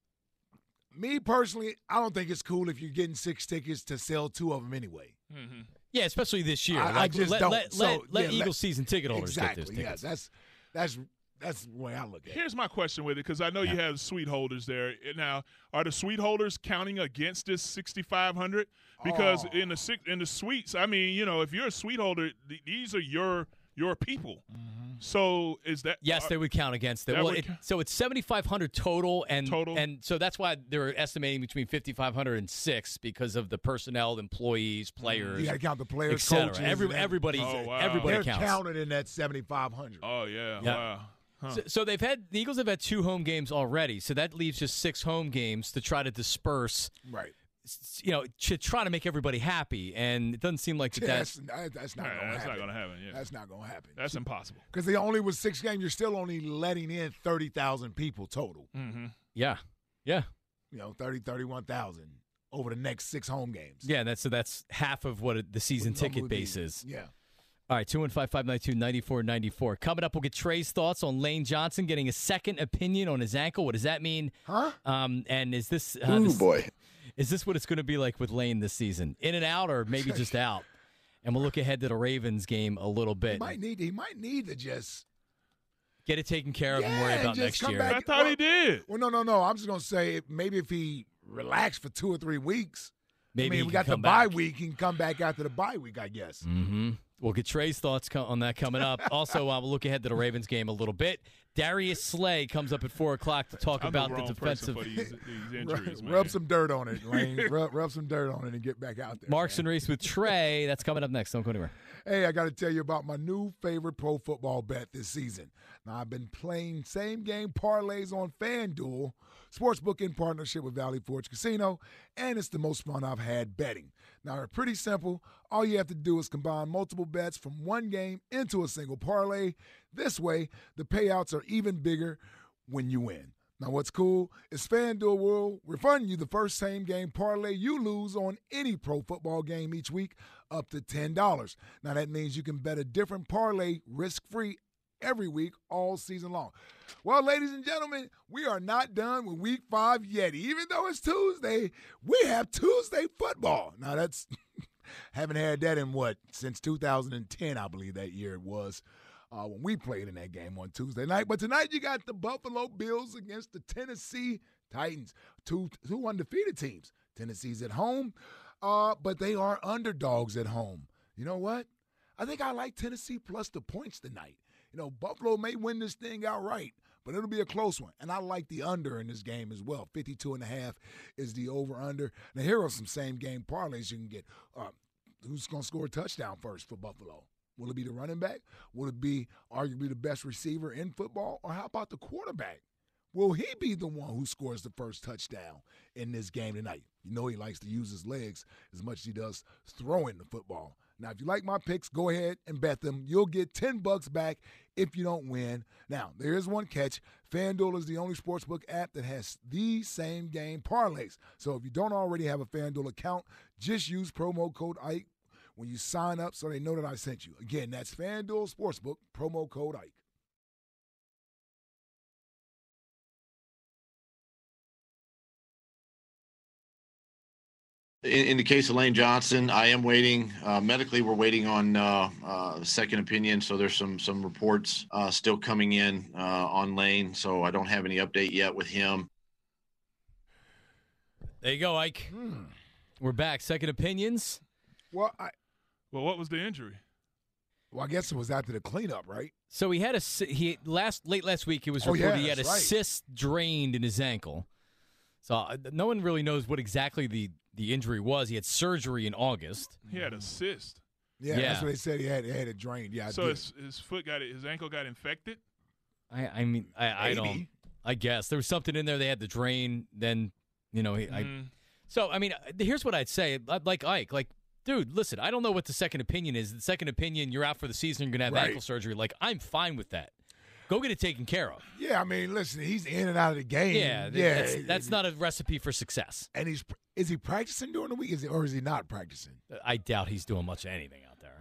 me personally, I don't think it's cool if you're getting six tickets to sell two of them anyway. Mm-hmm. Yeah, especially this year. I, I Like, just let, don't. let, so, let, let yeah, Eagles season ticket holders exactly, get those tickets. Yeah, that's that's That's the way I look at it. Here's my question with it, because I know yeah. you have suite holders there. Now, are the suite holders counting against this sixty-five hundred? Because oh. in the in the suites, I mean, you know, if you're a suite holder, th- these are your your people. Mm-hmm. So is that yes, uh, they would count against it. Well, it, so it's seventy-five hundred total, and total, and so that's why they're estimating between fifty-five hundred and six because of the personnel, employees, players. You got to count the players, et cetera. coaches. Every, everybody, oh, wow. everybody they're counts. counted in that seventy-five hundred. Oh yeah, yeah. wow. Huh. So, so they've had the Eagles have had two home games already, so that leaves just six home games to try to disperse. Right. You know, to try to make everybody happy, and it doesn't seem like yeah, that's that's, that's not yeah, going to that's happen. not going to happen. Yeah. That's not going to happen. That's impossible. Because they only was six games. You're still only letting in thirty thousand people total. Mm-hmm. Yeah, yeah. You know, thirty, thirty-one thousand over the next six home games. Yeah, that's so that's half of what it, the season What ticket base be. is. Yeah. All right, two one five, five nine two, nine four nine four. Coming up, we'll get Trey's thoughts on Lane Johnson getting a second opinion on his ankle. What does that mean? Huh? Um, and is this uh, Ooh, this, boy. Is this what it's going to be like with Lane this season? In and out, or maybe just out? And we'll look ahead to the Ravens game a little bit. He might need. He might need to just get it taken care of yeah, and worry about just next come year. Back. I thought well, he did. Well, no, no, no. I'm just gonna say maybe if he relaxed for two or three weeks. Maybe I mean, we got the bye week. He can come back after the bye week, I guess. Mm-hmm. We'll get Trey's thoughts on that coming up. Also, uh, we'll look ahead to the Ravens game a little bit. Darius Slay comes up at four o'clock to talk I'm about the, the defensive. For these, these injuries, rub, rub some dirt on it, Lane. rub, rub some dirt on it and get back out there. Marks man. and Reese with Trey. That's coming up next. Don't go anywhere. Hey, I got to tell you about my new favorite pro football bet this season. Now, I've been playing same game parlays on FanDuel Sportsbook in partnership with Valley Forge Casino, and it's the most fun I've had betting. Now, they're pretty simple. All you have to do is combine multiple bets from one game into a single parlay. This way, the payouts are even bigger when you win. Now, what's cool is FanDuel will refund you the first same-game parlay you lose on any pro football game each week up to ten dollars. Now, that means you can bet a different parlay risk-free every week all season long. Well, ladies and gentlemen, we are not done with week five yet. Even though it's Tuesday, we have Tuesday football. Now, that's haven't had that in what, since two thousand ten, I believe that year it was. Uh, when we played in that game on Tuesday night. But tonight you got the Buffalo Bills against the Tennessee Titans, two two undefeated teams. Tennessee's at home, uh, but they are underdogs at home. You know what? I think I like Tennessee plus the points tonight. You know, Buffalo may win this thing outright, but it'll be a close one. And I like the under in this game as well. fifty-two and a half is the over-under. Now, here are some same-game parlays you can get. Uh, who's going to score a touchdown first for Buffalo? Will it be the running back? Will it be arguably the best receiver in football? Or how about the quarterback? Will he be the one who scores the first touchdown in this game tonight? You know he likes to use his legs as much as he does throwing the football. Now, if you like my picks, go ahead and bet them. You'll get ten bucks back if you don't win. Now, there is one catch. FanDuel is the only sportsbook app that has the same game parlays. So if you don't already have a FanDuel account, just use promo code Ike when you sign up so they know that I sent you. Again, that's FanDuel Sportsbook, promo code Ike. In, in the case of Lane Johnson, I am waiting. Uh, medically, we're waiting on uh, uh, second opinion, so there's some some reports uh, still coming in uh, on Lane, so I don't have any update yet with him. There you go, Ike. Hmm. We're back. Second opinions. Well, I... Well, what was the injury? Well, I guess it was after the cleanup, right? So he had a he last late last week. It was reported oh, yeah, he had a right. cyst drained in his ankle. So uh, no one really knows what exactly the, the injury was. He had surgery in August. He had a cyst. Yeah, yeah. That's what they said. He had he had it drained. Yeah. I so did. his his foot got it. His ankle got infected. I I mean I, I don't. I guess there was something in there. They had to drain. Then you know he. Mm. I, so I mean, here's what I'd say. Like Ike, like. Dude, listen, I don't know what the second opinion is. The second opinion, you're out for the season, you're going to have right. ankle surgery. Like, I'm fine with that. Go get it taken care of. Yeah, I mean, listen, he's in and out of the game. Yeah, yeah that's, that's not a recipe for success. And he's is he practicing during the week, is he, or is he not practicing? I doubt he's doing much of anything out there.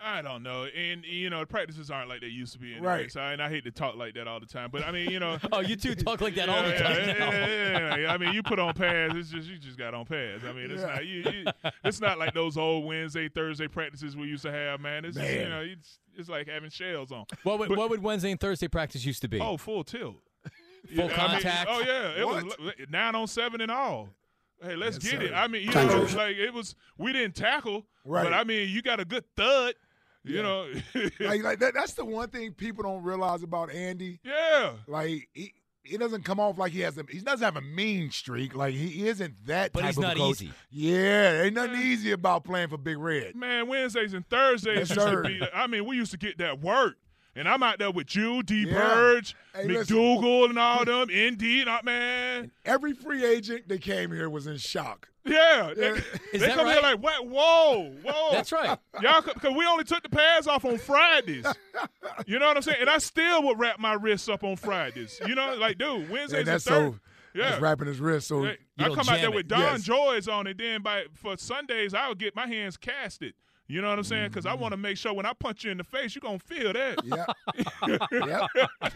I don't know. And, you know, practices aren't like they used to be anyway. Right. So, and I hate to talk like that all the time. But, I mean, you know. Oh, you two talk like that all the yeah, time yeah, now. yeah, yeah. I mean, you put on pads. It's just you just got on pads. I mean, it's Yeah. not you, you, it's not like those old Wednesday, Thursday practices we used to have, man. It's, just, Man. you know, it's, it's like having shells on. What would, But- what would Wednesday and Thursday practice used to be? Oh, full tilt. Full Yeah, I mean, contact? oh, yeah. It What? was li- nine on seven and all. Hey, let's Yes, get sir. it. I mean, you know, like it was, we didn't tackle, Right. but I mean, you got a good thud, you Yeah. know. like, like that, that's the one thing people don't realize about Andy. yeah. Like he, he doesn't come off like he has a he doesn't have a mean streak. Like he, he isn't that But type he's of not a coach. easy. Yeah, ain't nothing easy about playing for Big Red. Man, Wednesdays and Thursdays Yes, used sir. to be, I mean, we used to get that work. And I'm out there with you, D. Yeah. Burge, Hey, listen. McDougal, and all them. Indeed, uh, man. Every free agent that came here was in shock. Yeah. They, Yeah. Is they that come right? here like, what? Whoa, whoa. That's right. Y'all, because we only took the pads off on Fridays. You know what I'm saying? And I still would wrap my wrists up on Fridays. You know, like, dude, Wednesdays And that's and Thursdays. so Yeah. that's wrapping his wrist. So Hey, You I don't come out jam there it. with Don Yes. Joy's on it. Then by for Sundays, I would get my hands casted. You know what I'm saying? Because I Mm-hmm. want to make sure when I punch you in the face, you're going to feel that. Yep.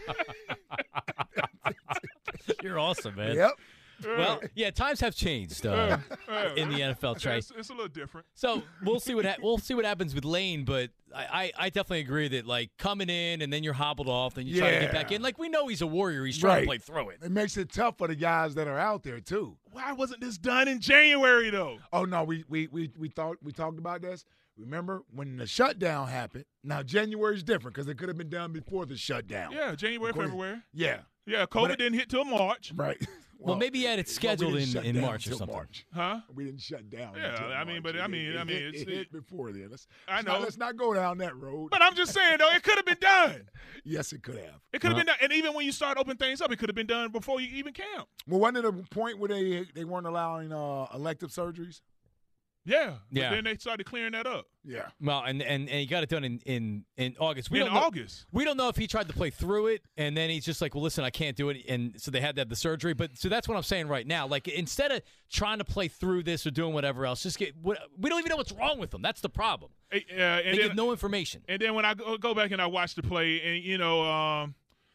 yep. You're awesome, man. Yep. Well, yeah, times have changed uh, Yeah. in the N F L, Trey. It's, it's a little different. So we'll see what ha- we'll see what happens with Lane, but I, I, I definitely agree that like coming in and then you're hobbled off, then you try to get back Yeah. in. Like we know he's a warrior, he's trying Right. to play through it. It makes it tough for the guys that are out there too. Why wasn't this done in January, though? Oh no, we we we we thought we talked about this. Remember when the shutdown happened? Now January is different because it could have been done before the shutdown. Yeah, January, According- February. Yeah. Yeah, But COVID it- didn't hit till March. Right. Well, maybe he had it well, we scheduled didn't in, shut in down March or till something. March. Huh? We didn't shut down. Yeah, until I mean, March. but I It- mean, it, I mean, it, it's- it hit before then. Let's, I let's not- know. let's not go down that road. But I'm just saying, though, it could have been done. Yes, it could have. It could have been done. And even when you start opening things up, it could have been done before you even camp. Well, wasn't it a point where they they weren't allowing uh, elective surgeries? Yeah. Yeah. But then they started clearing that up. Yeah. Well, and, and, and he got it done in, in, in August. We In don't know, August. We don't know if he tried to play through it, and then he's just like, well, listen, I can't do it. And so they had to have the surgery. But so that's what I'm saying right now. Like, instead of trying to play through this or doing whatever else, just get – we don't even know what's wrong with him. That's the problem. Hey, uh, and They then, give no information. And then when I go, go back and I watch the play, and, you know, um,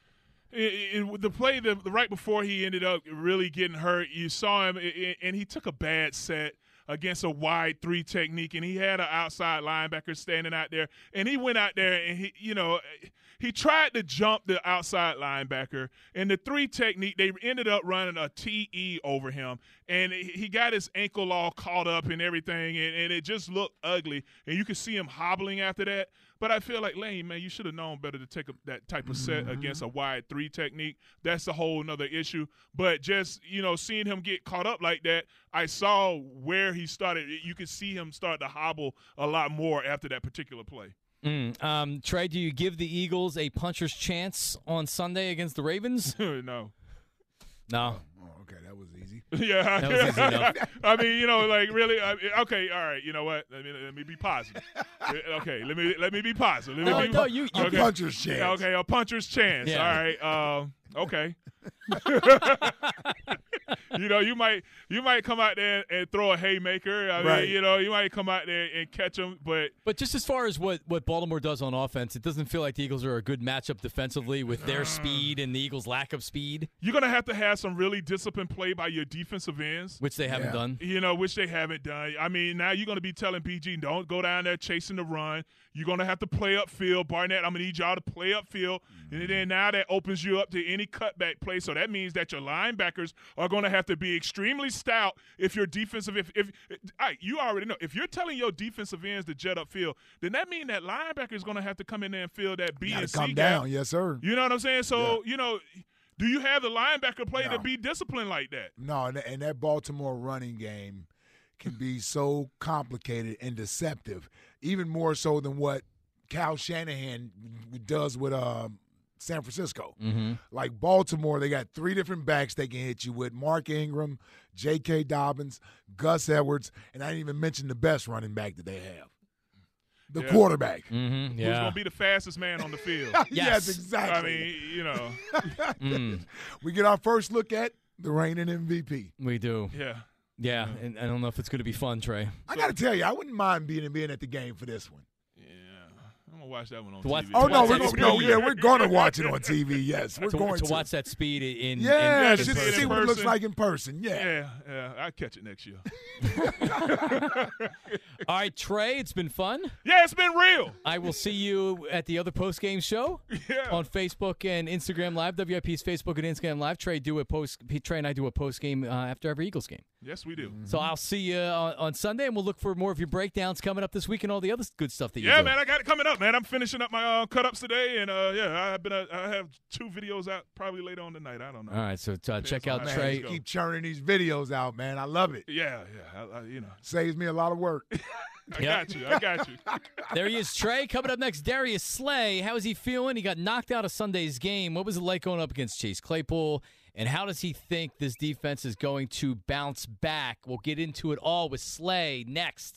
it, it, the play the, the right before he ended up really getting hurt, you saw him, it, and he took a bad set against a wide three technique, and he had an outside linebacker standing out there, and he went out there and he, you know, he tried to jump the outside linebacker, and the three technique, they ended up running a T E over him, and he got his ankle all caught up and everything, and, and it just looked ugly, and you could see him hobbling after that. But I feel like, Lane, man, you should have known better to take a, that type of set against a wide three technique. That's a whole nother issue. But just, you know, seeing him get caught up like that, I saw where he started. You could see him start to hobble a lot more after that particular play. Mm. Um, Trey, do you give the Eagles a puncher's chance on Sunday against the Ravens? No. No. Oh, okay, that was easy. Yeah. That was easy enough. I mean, you know, like really. I mean, okay, all right. You know what? Let me let me be positive. Okay, let me let me be positive. Let me No, be, no, you- you- A puncher's chance. Okay, a puncher's chance. Yeah. All right. Um. Okay. You know, you might you might come out there and throw a haymaker. I Right. mean, you know, you might come out there and catch them, but But just as far as what, what Baltimore does on offense, it doesn't feel like the Eagles are a good matchup defensively with their speed and the Eagles' lack of speed, you're gonna have to have some really disciplined play by your defensive ends. which they haven't Yeah. done. You know, which they haven't done. I mean, now you're going to be telling B G, don't go down there chasing the run. You're going to have to play upfield. Barnett, I'm going to need y'all to play upfield. Mm-hmm. And then now that opens you up to any cutback play. So that means that your linebackers are going to have to be extremely stout if your defensive, if, if all right, you already know, if you're telling your defensive ends to jet upfield, then that means that linebacker is going to have to come in there and fill that B Gotta and C come gap. down, yes, sir. You know what I'm saying? So, you know, do you have the linebacker play No. to be disciplined like that? No, and, and that Baltimore running game can be so complicated and deceptive, even more so than what Kyle Shanahan does with um, San Francisco. Mm-hmm. Like Baltimore, they got three different backs they can hit you with: Mark Ingram, J K. Dobbins, Gus Edwards, and I didn't even mention the best running back that they have, the Yeah. quarterback. Mm-hmm. Who's Yeah. going to be the fastest man on the field? yes, Yes. exactly. I mean, you know, Mm, We get our first look at the reigning M V P. we do. yeah. Yeah, and I don't know if it's going to be fun, Trey. I got to tell you, I wouldn't mind being being at the game for this one. Yeah. gonna watch that one on To T V. watch- Oh to no, watch we're that gonna, no, speed. yeah, we're gonna watch it on T V. Yes, we're to, going to to watch that speed in. Yeah, in, in just to see it see in what it looks person. like in person. Yeah. Yeah, yeah, I'll catch it next year. All right, Trey, it's been fun. Yeah, it's been real. I will see you at the other post-game show Yeah. on Facebook and Instagram Live. W I P's Facebook and Instagram Live. Trey do a post. Trey and I do a post-game uh, after every Eagles game. Yes, we do. So I'll see you on, on Sunday, and we'll look for more of your breakdowns coming up this week and all the other good stuff that you Yeah, do. man, I got it coming up, man. I'm finishing up my uh, cut ups today, and uh, yeah, I've been uh, I have two videos out probably later on tonight. I don't know. All right, so uh, check on out how Trey. things go. Keep churning these videos out, man. I love it. Yeah, yeah, I, I, you know, Saves me a lot of work. I Yep. got you, I got you. There he is, Trey. Coming up next, Darius Slay. How is he feeling? He got knocked out of Sunday's game. What was it like going up against Chase Claypool? And how does he think this defense is going to bounce back? We'll get into it all with Slay next.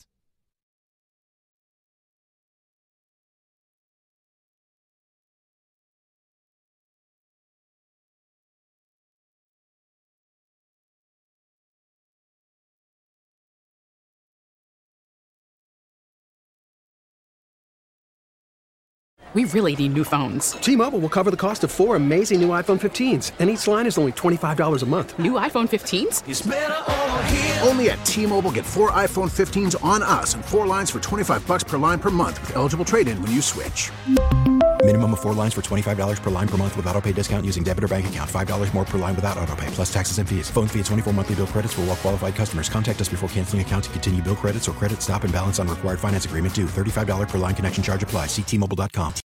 We really need new phones. T-Mobile will cover the cost of four amazing new iPhone fifteens, and each line is only twenty-five dollars a month. New iPhone fifteens? It's better over here. Only at T-Mobile, get four iPhone fifteens on us and four lines for twenty-five bucks per line per month with eligible trade-in when you switch. Minimum of four lines for twenty-five dollars per line per month with autopay discount using debit or bank account. five dollars more per line without autopay, plus taxes and fees. Phone fee at twenty-four monthly bill credits for well-qualified customers. Contact us before canceling account to continue bill credits or credit stop and balance on required finance agreement due. thirty-five dollars per line connection charge applies. See T Mobile dot com.